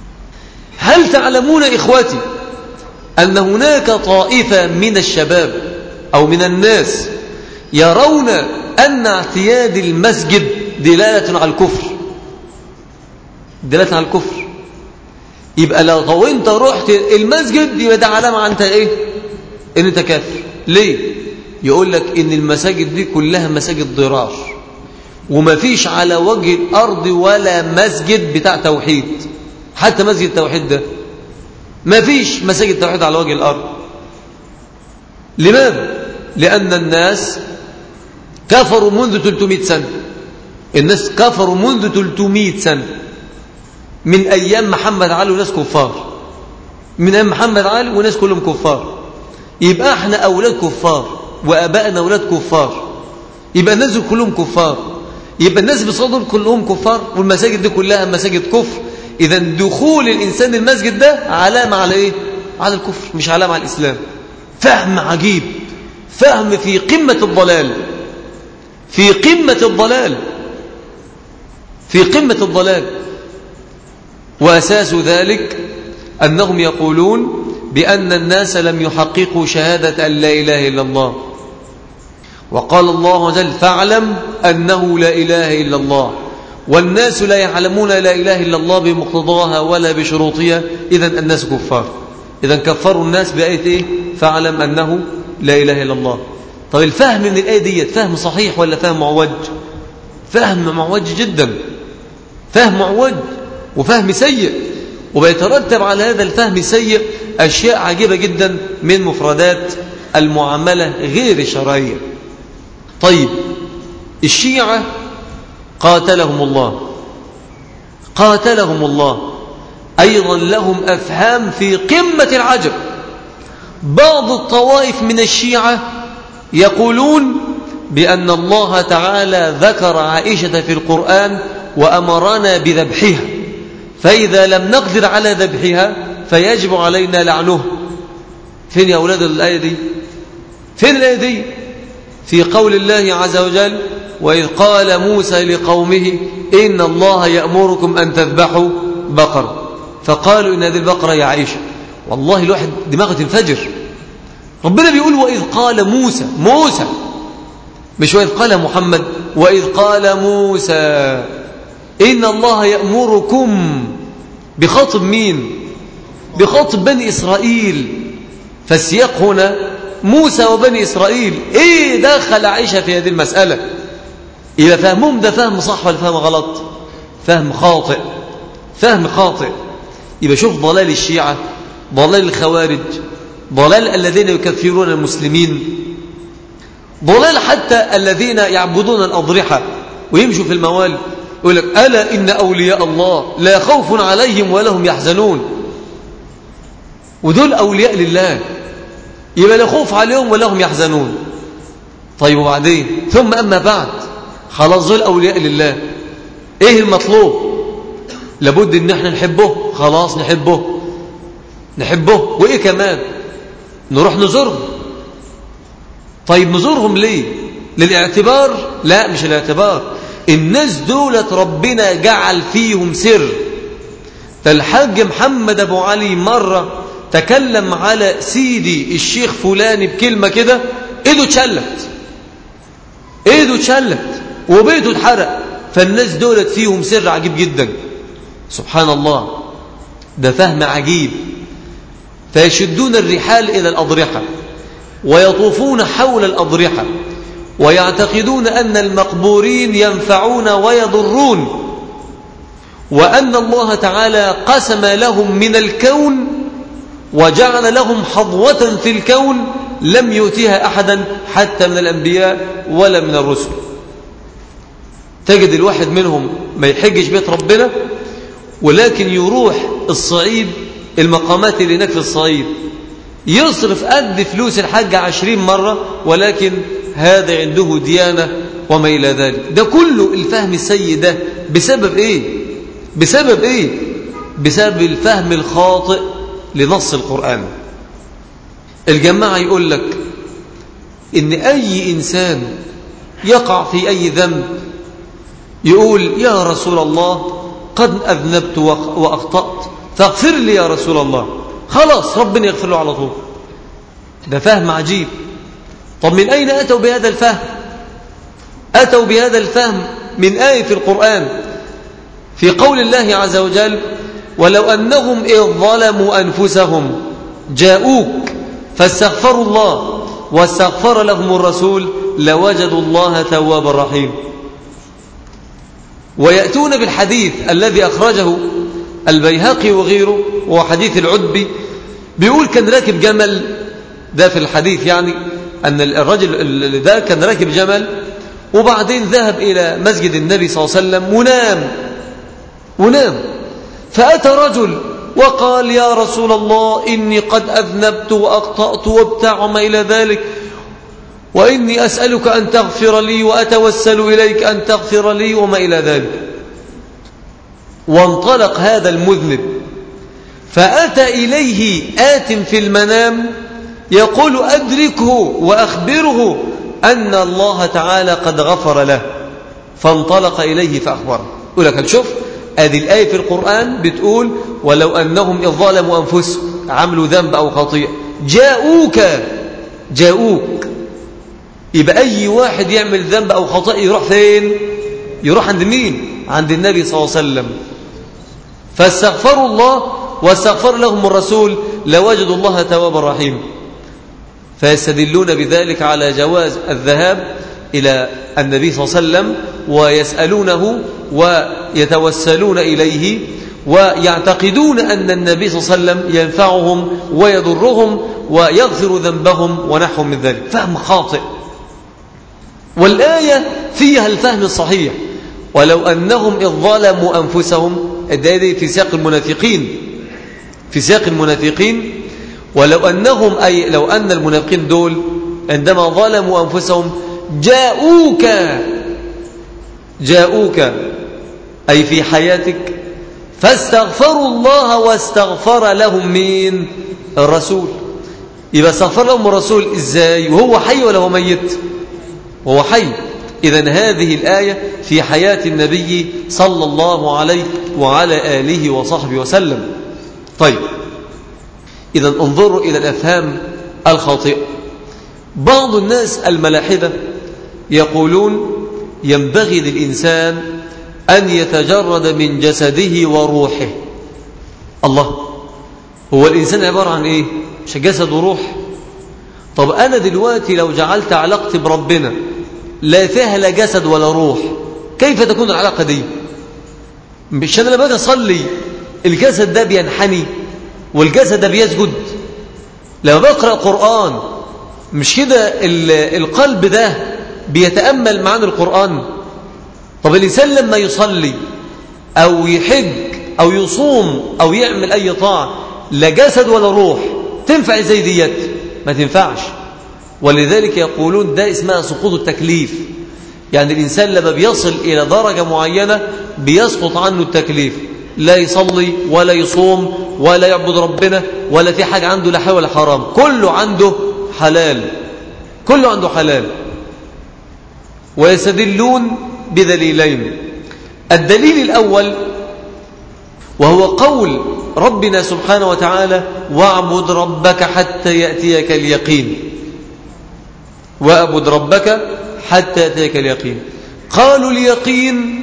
هل تعلمون إخوتي أن هناك طائفة من الشباب أو من الناس يرون أن اعتياد المسجد دلالة على الكفر، دلالة على الكفر؟ يبقى لو انت رحت المسجد يبقى ده علامة انت ايه؟ ان انت كافر. ليه؟ يقول لك ان المساجد دي كلها مساجد ضرار، وما فيش على وجه الارض ولا مسجد بتاع توحيد، حتى مسجد التوحيد ده ما فيش مساجد توحيد على وجه الارض. لماذا؟ لان الناس كفروا منذ ثلاثمائة سنة، الناس كفروا منذ ثلاثمائة سنة، من أيام محمد علي وناس كفار، من أيام محمد علي وناس كلهم كفار. يبقى احنا أولاد كفار وأبائنا أولاد كفار، يبقى الناس كلهم كفار. يبقى الناس بيصلوا دول كلهم كفار، والمساجد دي كلها مساجد كفر. إذا دخول الإنسان المسجد ده علامة على إيه؟ على الكفر، مش علامة على الإسلام. فهم عجيب، فهم في قمة الضلال، في قمة الضلال، في قمة الضلال. وأساس ذلك أنهم يقولون بأن الناس لم يحققوا شهادة أن لا إله إلا الله. وقال الله عز وجل: فاعلم أنه لا إله إلا الله، والناس لا يعلمون لا إله إلا الله بمقتضاها ولا بشروطها، إذن الناس كفار. إذن كفروا الناس بآية إيه؟ فاعلم أنه لا إله إلا الله. طب الفهم من الآية دي فهم صحيح ولا فهم معوج؟ فهم معوج جدا، فهم معوج وفهم سيء، وبيترتب على هذا الفهم السيء أشياء عجيبة جدا من مفردات المعاملة غير الشرعية. طيب الشيعة قاتلهم الله، قاتلهم الله أيضا لهم أفهام في قمة العجب. بعض الطوائف من الشيعة يقولون بأن الله تعالى ذكر عائشة في القرآن وأمرنا بذبحها، فإذا لم نقدر على ذبحها فيجب علينا لعنه. فين يا أولاد الآية دي؟ فين الآية دي؟ في قول الله عز وجل: وإذ قال موسى لقومه إن الله يأمركم أن تذبحوا بقرة، فقالوا إن هذه البقرة يا عائشة. والله الواحد دماغه تنفجر. ربنا بيقول وإذ قال موسى، موسى مش وإذ قال محمد، وإذ قال موسى إن الله يأمركم، بخاطب مين؟ بخاطب بني إسرائيل. فالسياق هنا موسى وبني إسرائيل. إيه دخل عائشة في هذه المسألة؟ إذا فهمهم ده فهم صح ولا فهم غلط؟ فهم خاطئ، فهم خاطئ. يبقى شوف ضلال الشيعة، ضلال الخوارج، ضلال الذين يكفرون المسلمين، ضلال حتى الذين يعبدون الأضرحة ويمشوا في الموال. يقول لك: ألا إن أولياء الله لا خوف عليهم ولا هم يحزنون. ودول أولياء لله، يبقى لا خوف عليهم ولا هم يحزنون. طيب وبعدين؟ ثم أما بعد، خلاص دول أولياء لله، إيه المطلوب؟ لابد إن احنا نحبه، خلاص نحبه نحبه وإيه كمان؟ نروح نزورهم. طيب نزورهم ليه؟ للاعتبار؟ لا، مش الاعتبار. الناس دولة ربنا جعل فيهم سر. فالحاج محمد أبو علي مرة تكلم على سيدي الشيخ فلاني بكلمة كده، ايده اتشلت، ايده اتشلت وبيته اتحرق. فالناس دولت فيهم سر عجيب جدا. سبحان الله، ده فهم عجيب. فيشدون الرحال إلى الأضرحة ويطوفون حول الأضرحة ويعتقدون أن المقبورين ينفعون ويضرون، وأن الله تعالى قسم لهم من الكون وجعل لهم حظوة في الكون لم يؤتيها أحدا حتى من الأنبياء ولا من الرسل. تجد الواحد منهم ما يحجش بيت ربنا، ولكن يروح الصعيد، المقامات اللي هناك في الصعيد، يصرف قد فلوس الحج عشرين مرة، ولكن هذا عنده ديانة وما إلى ذلك. ده كله الفهم السيء ده بسبب إيه؟ بسبب إيه؟ بسبب الفهم الخاطئ لنص القرآن. الجماعة يقول لك إن أي إنسان يقع في أي ذنب يقول: يا رسول الله قد أذنبت وأخطأت فاغفر لي يا رسول الله، خلاص ربنا يغفر له على طول. ده فهم عجيب. طب من أين أتوا بهذا الفهم؟ أتوا بهذا الفهم من آية في القرآن في قول الله عز وجل: ولو أنهم إذ ظلموا أنفسهم جاءوك فاستغفروا الله واستغفر لهم الرسول لوجدوا الله توابا رحيم. ويأتون بالحديث الذي أخرجه البيهقي وغيره، وهو حديث العتبي، بيقول كان راكب جمل. ده في الحديث يعني أن الرجل ده كان راكب جمل، وبعدين ذهب إلى مسجد النبي صلى الله عليه وسلم ونام ونام فأتى رجل وقال: يا رسول الله إني قد أذنبت وأخطأت وابتاع وما إلى ذلك، وإني أسألك أن تغفر لي وأتوسل إليك أن تغفر لي وما إلى ذلك. وانطلق هذا المذنب فأتى إليه آت في المنام يقول أدركه وأخبره أن الله تعالى قد غفر له. فانطلق إليه فأخبره. يقول لك هتشوف هذه الآية في القرآن بتقول ولو أنهم إذ ظلموا أنفسهم عملوا ذنب أو خطيئة جاءوك جاءوك. يبقى أي واحد يعمل ذنب أو خطيئة يروح فين؟ يروح عند مين؟ عند النبي صلى الله عليه وسلم. فاستغفروا الله واستغفر لهم الرسول لوجدوا الله توابا رحيما. فيستدلون بذلك على جواز الذهاب إلى النبي صلى الله عليه وسلم ويسألونه ويتوسلون إليه ويعتقدون أن النبي صلى الله عليه وسلم ينفعهم ويضرهم ويغفر ذنبهم ونحو من ذلك. فهم خاطئ. والآية فيها الفهم الصحيح ولو أنهم إذ ظلموا أنفسهم. الآية في سياق المنافقين في سياق المنافقين ولو أنهم أي لو أن المنافقين دول عندما ظلموا أنفسهم جاءوك جاءوك أي في حياتك فاستغفروا الله واستغفر لهم مين؟ الرسول. يبقى استغفر لهم الرسول إزاي وهو حي ولا هو ميت؟ وهو حي. إذن هذه الآية في حياة النبي صلى الله عليه وعلى آله وصحبه وسلم. طيب إذن انظروا إلى الأفهام الخاطئة. بعض الناس الملاحدة يقولون ينبغي للإنسان أن يتجرد من جسده وروحه. الله، هو الإنسان عبارة عن إيه؟ مش جسد وروح؟ طب أنا دلوقتي لو جعلت علاقتي بربنا لا فيها لا جسد ولا روح، كيف تكون العلاقة دي؟ مش أنا لما باجي أصلي الجسد ده بينحني والجسد ده بيسجد؟ لما بقرأ قرآن مش كده القلب ده بيتأمل معاني القرآن؟ طب الإنسان لما يصلي أو يحج أو يصوم أو يعمل أي طاعة لا جسد ولا روح، تنفع زي ديت؟ ما تنفعش. ولذلك يقولون ده اسمها سقوط التكليف. يعني الإنسان لما بيصل إلى درجة معينة بيسقط عنه التكليف، لا يصلي ولا يصوم ولا يعبد ربنا ولا في حاجة عنده لا حلال ولا حرام، كله عنده حلال، كله عنده حلال. ويستدلون بدليلين. الدليل الأول وهو قول ربنا سبحانه وتعالى واعبد ربك حتى يأتيك اليقين، واعبد ربك حتى يأتيك اليقين. قالوا اليقين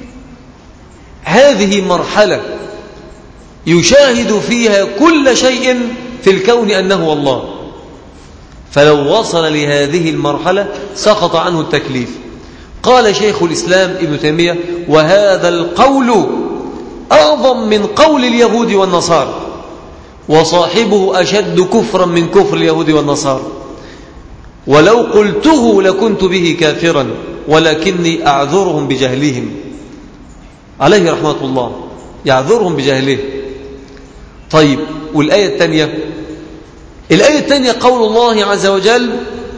هذه مرحلة يشاهد فيها كل شيء في الكون أنه الله، فلو وصل لهذه المرحلة سقط عنه التكليف. قال شيخ الإسلام ابن تيمية وهذا القول أعظم من قول اليهود والنصارى، وصاحبه أشد كفرا من كفر اليهود والنصارى، ولو قلته لكنت به كافرا ولكني أعذرهم بجهلهم. عليه رحمة الله، يعذرهم بجهله. طيب والآية الثانية، الآية الثانية قول الله عز وجل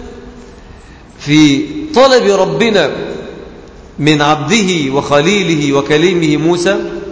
في طلب ربنا من عبده وخليله وكليمه موسى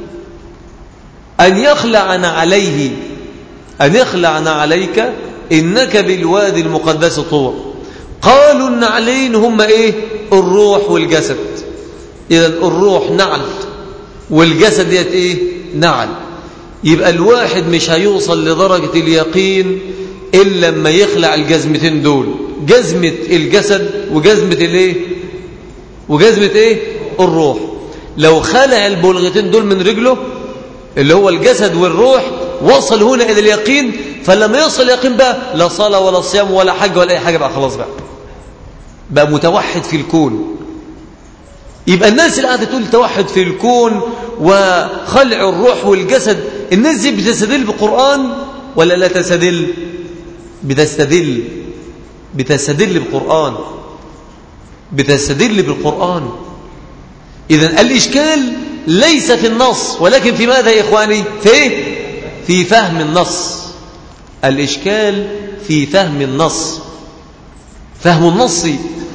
أن يخلعنا عليه أن يخلعنا عليك إنك بالوادي المقدس طوى. قالوا النعلين هم إيه؟ الروح والجسد. إذن الروح نعل والجسد ديت إيه؟ نعل. يبقى الواحد مش هيوصل لدرجة اليقين إلا لما يخلع الجزمتين دول، جزمة الجسد وجزمة الإيه؟ وجزمة إيه؟ الروح. لو خلع البلغتين دول من رجله اللي هو الجسد والروح وصل هنا إلى اليقين، فلما يوصل اليقين بقى لا صلاة ولا صيام ولا حج ولا أي حاجة، بقى خلاص بقى بقى متوحد في الكون. يبقى الناس اللي قاعدة تقول توحد في الكون وخلع الروح والجسد، الناس دي بتستدل بقرآن ولا لا تستدل؟ بتستدل بتستدل بقرآن بتستدل بالقرآن. إذن الإشكال ليس في النص ولكن في ماذا يا إخواني؟ في في فهم النص. الإشكال في فهم النص. فهم النص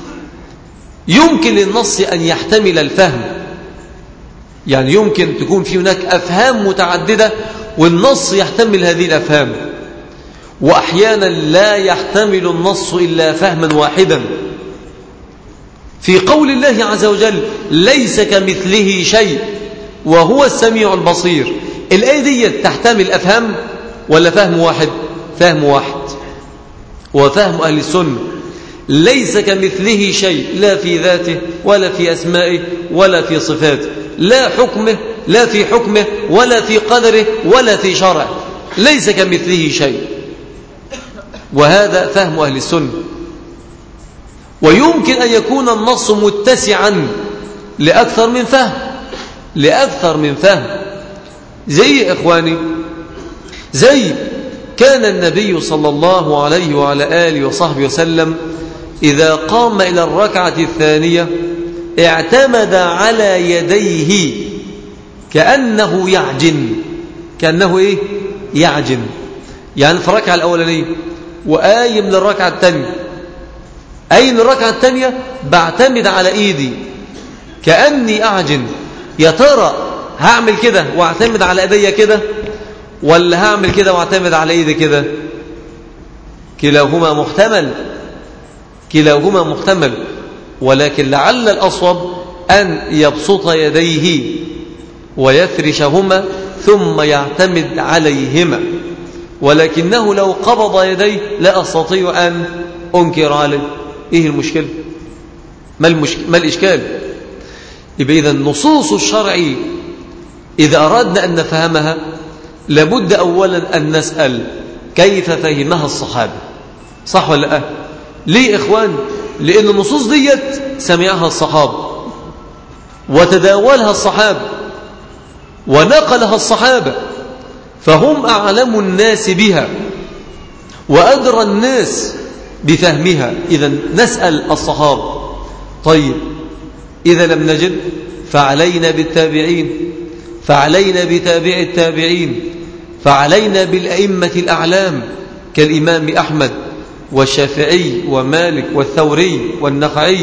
يمكن للنص أن يحتمل الفهم، يعني يمكن تكون في هناك أفهام متعددة والنص يحتمل هذه الأفهام، وأحيانا لا يحتمل النص إلا فهما واحدا. في قول الله عز وجل ليس كمثله شيء وهو السميع البصير، الآية دي تحتمل أفهام ولا فهم واحد؟ فهم واحد، وفهم أهل السنة ليس كمثله شيء، لا في ذاته ولا في أسمائه ولا في صفاته، لا حكمه لا في حكمه ولا في قدره ولا في شرعه، ليس كمثله شيء، وهذا فهم أهل السنة. ويمكن أن يكون النص متسعا لأكثر من فهم لأكثر من فهم زي إخواني زي كان النبي صلى الله عليه وعلى آله وصحبه وسلم إذا قام إلى الركعة الثانية اعتمد على يديه كأنه يعجن كأنه إيه؟ يعجن، يعني في الركعة الأولانية وآيم للركعة الثانية، أي للركعة الثانية بعتمد على إيدي كأني أعجن. يا ترى هعمل كده واعتمد على إيدي كده ولا هعمل كده واعتمد على إيدي كده؟ كلاهما محتمل كلاهما محتمل ولكن لعل الأصوب أن يبسط يديه ويفرشهما ثم يعتمد عليهما، ولكنه لو قبض يديه لا أستطيع أن أنكر عليه. إيه المشكلة؟ ما, المشكلة؟ ما الإشكال؟ يبقى إذا النصوص الشرعية إذا أردنا أن نفهمها لابد أولا أن نسأل كيف فهمها الصحابة، صح ولا لا؟ ليه إخوان؟ لأن النصوص ديت سمعها الصحابة وتداولها الصحابة ونقلها الصحابة، فهم أعلم الناس بها وأدرى الناس بفهمها. إذا نسأل الصحابة. طيب إذا لم نجد فعلينا بالتابعين، فعلينا بتابع التابعين، فعلينا بالأئمة الأعلام كالإمام أحمد والشافعي ومالك والثوري والنخعي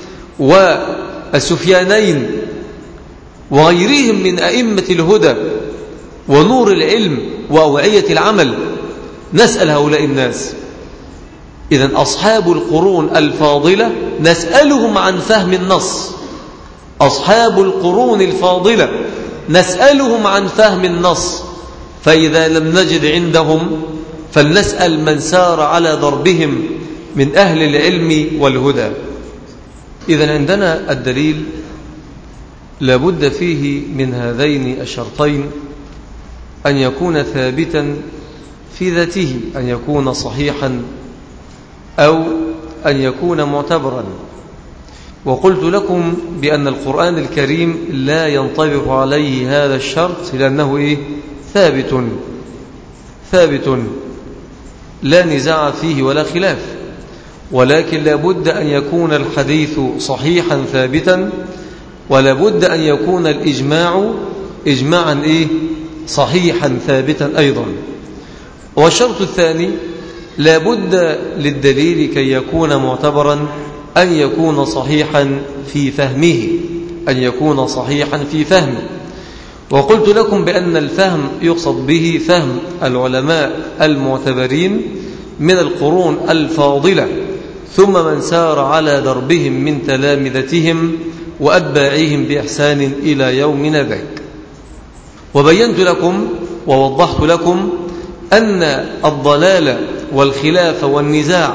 والسفيانين وغيرهم من أئمة الهدى ونور العلم وأوعية العمل. نسأل هؤلاء الناس. إذن أصحاب القرون الفاضلة نسألهم عن فهم النص، أصحاب القرون الفاضلة نسألهم عن فهم النص، فإذا لم نجد عندهم فلنسأل من سار على ضربهم من أهل العلم والهدى. إذن عندنا الدليل لابد فيه من هذين الشرطين: أن يكون ثابتا في ذاته، أن يكون صحيحا، أو أن يكون معتبرا. وقلت لكم بأن القرآن الكريم لا ينطبق عليه هذا الشرط لأنه إيه؟ ثابت ثابت لا نزاع فيه ولا خلاف، ولكن لابد أن يكون الحديث صحيحا ثابتا، ولابد أن يكون الإجماع إجماعا إيه؟ صحيحا ثابتا أيضا. والشرط الثاني لابد للدليل كي يكون معتبرا أن يكون صحيحا في فهمه أن يكون صحيحا في فهمه. وقلت لكم بأن الفهم يقصد به فهم العلماء المعتبرين من القرون الفاضلة ثم من سار على دربهم من تلامذتهم وأتباعهم بإحسان إلى يومنا ذاك. وبينت لكم ووضحت لكم أن الضلال والخلاف والنزاع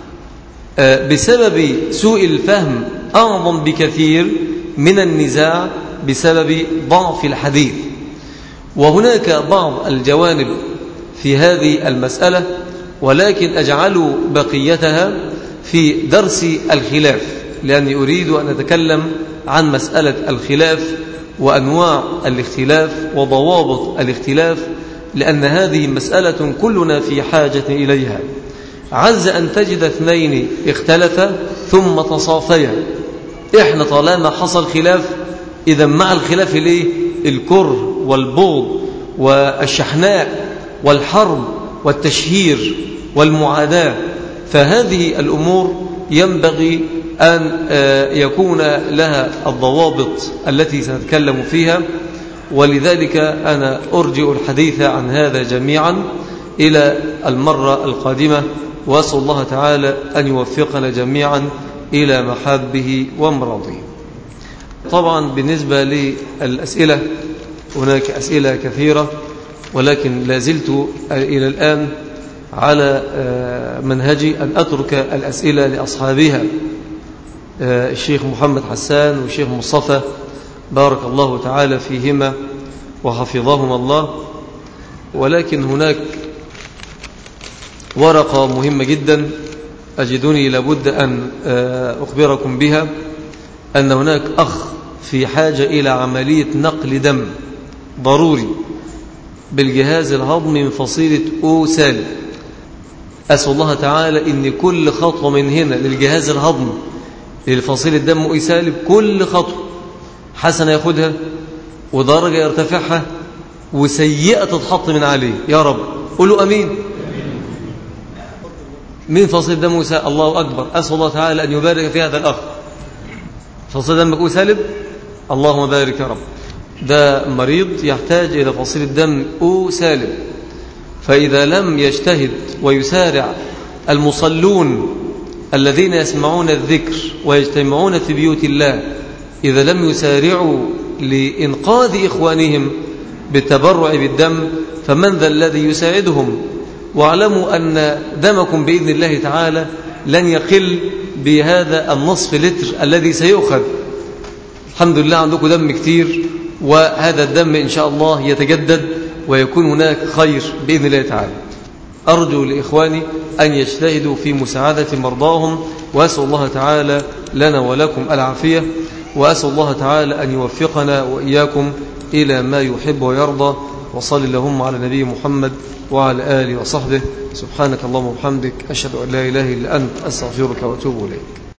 بسبب سوء الفهم أعظم بكثير من النزاع بسبب ضعف الحديث. وهناك بعض الجوانب في هذه المسألة، ولكن أجعل بقيتها في درس الخلاف، لأني أريد أن أتكلم عن مسألة الخلاف وأنواع الاختلاف وضوابط الاختلاف، لأن هذه مسألة كلنا في حاجة إليها. عز أن تجد اثنين اختلفا ثم تصافيا. إحنا طالما حصل خلاف إذا مع الخلاف ليه؟ الكره والبغض والشحناء والحرب والتشهير والمعاداة. فهذه الأمور ينبغي أن يكون لها الضوابط التي سنتكلم فيها، ولذلك أنا أرجئ الحديث عن هذا جميعا إلى المرة القادمة، وأسأل الله تعالى أن يوفقنا جميعا إلى محابه ومراضيه. طبعا بالنسبة للأسئلة هناك أسئلة كثيرة، ولكن لازلت إلى الآن على منهجي أن أترك الأسئلة لأصحابها، الشيخ محمد حسان والشيخ مصطفى بارك الله تعالى فيهما وحفظهما الله. ولكن هناك ورقة مهمة جدا أجدني لابد أن أخبركم بها، أن هناك أخ في حاجة إلى عملية نقل دم ضروري بالجهاز الهضمي من فصيلة أو سالب. أسأل الله تعالى أن كل خطوة من هنا للجهاز الهضمي للفصيلة الدم أو سالب، كل خطوة حسنة يأخذها ودرجة يرتفعها وسيئة تتحط من عليه يا رب. قولوا أمين. من فصيلة دم أو سالب؟ الله أكبر. أسأل الله تعالى أن يبارك في هذا الأخ. فصيلة دم أو سالب، اللهم بارك يا رب. ده مريض يحتاج إلى فصيلة دم أو سالب، فإذا لم يجتهد ويسارع المصلون الذين يسمعون الذكر ويجتمعون في بيوت الله، إذا لم يسارعوا لإنقاذ إخوانهم بالتبرع بالدم، فمن ذا الذي يساعدهم؟ واعلموا أن دمكم بإذن الله تعالى لن يقل بهذا النصف لتر الذي سيؤخذ. الحمد لله عندكم دم كتير، وهذا الدم إن شاء الله يتجدد ويكون هناك خير بإذن الله تعالى. أرجو لإخواني أن يجتهدوا في مساعدة مرضاهم، وأسأل الله تعالى لنا ولكم العافية، وأسأل الله تعالى أن يوفقنا وإياكم إلى ما يحب ويرضى. وصل اللهم على نبي محمد وعلى آله وصحبه. سبحانك اللهم وبحمدك، أشهد أن لا إله إلا أنت، أستغفرك وأتوب إليك.